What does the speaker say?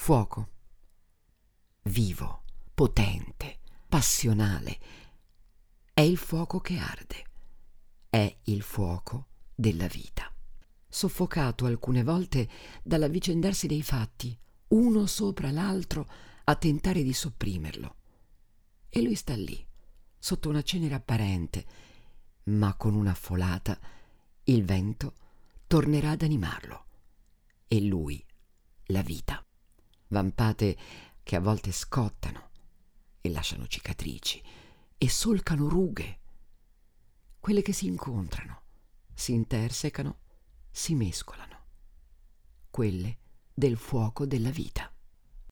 Fuoco, vivo, potente, passionale. È il fuoco che arde, è il fuoco della vita. Soffocato alcune volte dall'avvicendarsi dei fatti, uno sopra l'altro, a tentare di sopprimerlo. E lui sta lì, sotto una cenere apparente, ma con una folata il vento tornerà ad animarlo. E lui, la vita. Vampate che a volte scottano e lasciano cicatrici e solcano rughe. Quelle che si incontrano, si intersecano, si mescolano. Quelle del fuoco della vita.